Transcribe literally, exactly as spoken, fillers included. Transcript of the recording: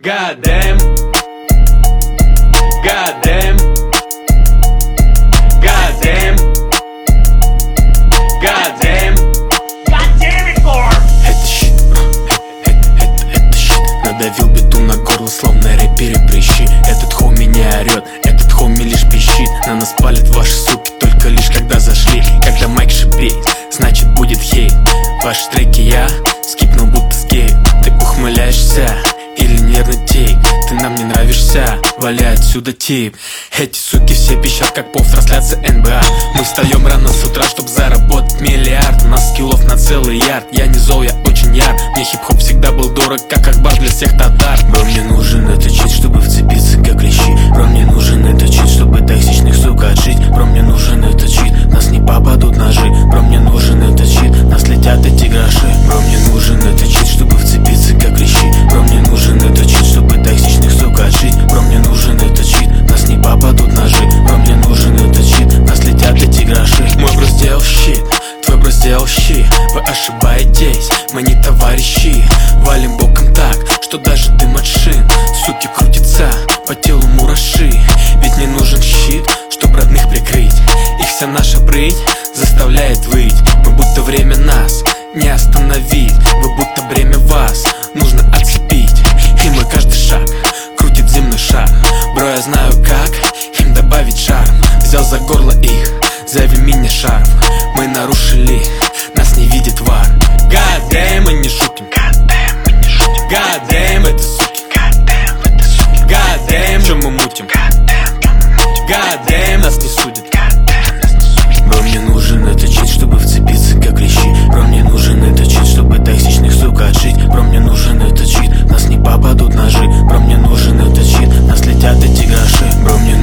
God damn. God damn. God damn. God damn. God damn it, Lord. Это щит, это, это, это щит. Надавил бетон на горло, словно рэперы прыщи. Этот хоми не орет, этот хоми лишь пищит. На нас палят ваши суки, только лишь когда зашли. Когда майк шипит, значит будет хейт. Ваши треки я скипнул будто скейт. Ты ухмыляешься или нервный тейк? Ты нам не нравишься, валяй отсюда тип. Эти суки все пищат, как по трансляции эн бэ а. Мы встаем рано с утра, чтоб заработать миллиард. У нас скиллов на целый ярд. Я не зол, я очень яр. Мне хип-хоп всегда был дорог, как Акбар для всех татар. Бро, мне нужен этот чит, чтобы вцепиться как клещи. Бро, мне нужен этот чит, чтобы токсичных сука отжить. Бро, мне нужен этот чит, нас не попадут ножи. Бро, мне нужен этот чит, нас летят эти гроши. Бро, мне нужен этот чит, чтобы вцепиться как клещи. Бро, мне нужен этот чит, чтобы токсичных сука отжить. Бро, мне нужен этот чит, нас не попадут ножи. Бро, мне нужен этот чит, нас летят эти гроши. Мой бро сделал щит, твой бро сделал щит. Вы ошибаетесь, мы не товарищи. Валим боком так, что даже дым от шин. Суки крутятся, по телу мураши. Ведь не нужен щит, чтоб родных прикрыть. Их вся наша прыть заставляет выть. Мы будто время нас не остановить. Вы будто бремя вас нужно отцепить. И мой каждый шаг крутит земной шар. Бро, я знаю как им добавить шарм. Взял за горло их, зови меня шарм. Мы нарушили, нас не видит вар. God damn, мы не шутим. God damn, мы не шутим. God damn, это суки. God damn, это суки. God damn, что мы мутим. God damn, God damn, нас не судят. God damn, нас не судят. Бро, мне нужен этот чит, чтобы вцепиться как клещи. Бро, мне нужен этот чит, чтобы токсичных сука отжить. Бро, мне нужен этот чит, нас не попадут ножи. Бро, мне нужен этот чит, нас летят эти гроши. Бро, мне